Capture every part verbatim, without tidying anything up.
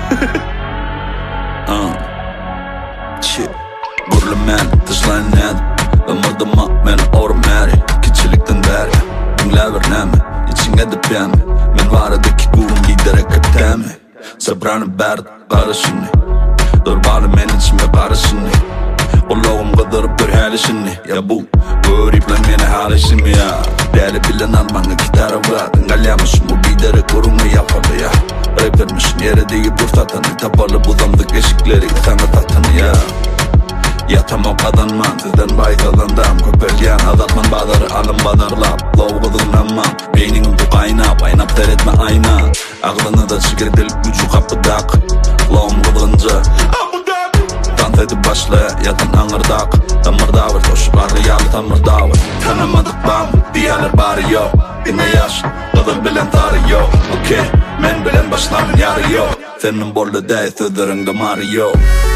uh. Shit. Burlu men, dışlayın ned Ömürdüma men orum eri Kiçilikten beri Dinlever nemi, için edip yemi Men varadaki gurun giderek kaptemi Sabranı berdi, karışını Durbalı men içime karışını Oğlum kıdırıp bir helişini Ya bu, görüple meni halişimi ya Deli bilen almanı gitarı var Dingalyamışım bu bidere kurunu yapalı ya Rappermişim yere değil bir tatanı Tapalı budamdık eşikleri sana tatanı ya Yatamam kadanman sizden baytalandan Köpelgen adatman badarı alın badarlap Lovgudunlanmam Beyninin bu kaynap Aynap teretme ayna Ağlını da çıkırdil gücü kapıdak Lovum kıdınca Dans edip başla yatan anırdak Tamırda var toşup arıyalı tamırda var Tanımadık bam diyalar bari yok Yine yaş kıdır bilen tarih yok Okey men bilen başlamın yarı yok Senin borlu dey sözlerin damarı yok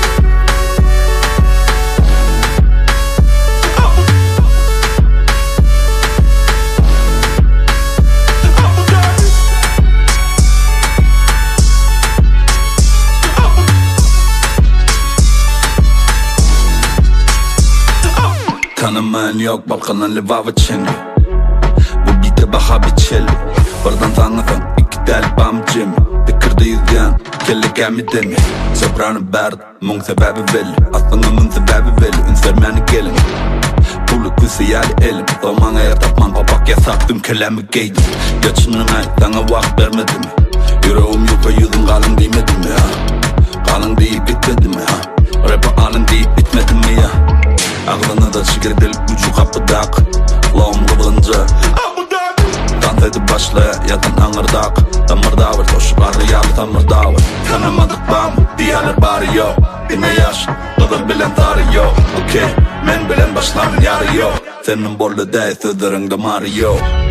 Tanımayan yok balkanan livava çengi Bu bite baha biçeli Vardan tanısan iki del bam cemi Dikirde yüzgen kelle kemi demi Sabranı berdi mung sebebi belli Aslında mın sebebi belli Ünsermeni gelin Pulu küsü yali elim Zamana yatapman papak yasaktım kelemi giydim Geçinin ay sana vak vermedim Yüreğim yuka yüzün kalın değmedim ya Kalın deyip bitmedim ya Rap'a alın deyip bitmedim mi ya Ağlını da çıkırdil gücü kapıdak Lovum kıvılınca Dans edip başla yatan anırdak Tamırda var toşup arıyalı tamırda var Tanımadık bam diyalar bari yok Yine yaş kıdır bilen tarih yok Okey men bilen başlamın yarı yok Senin borlu dey sözlerin damarı yok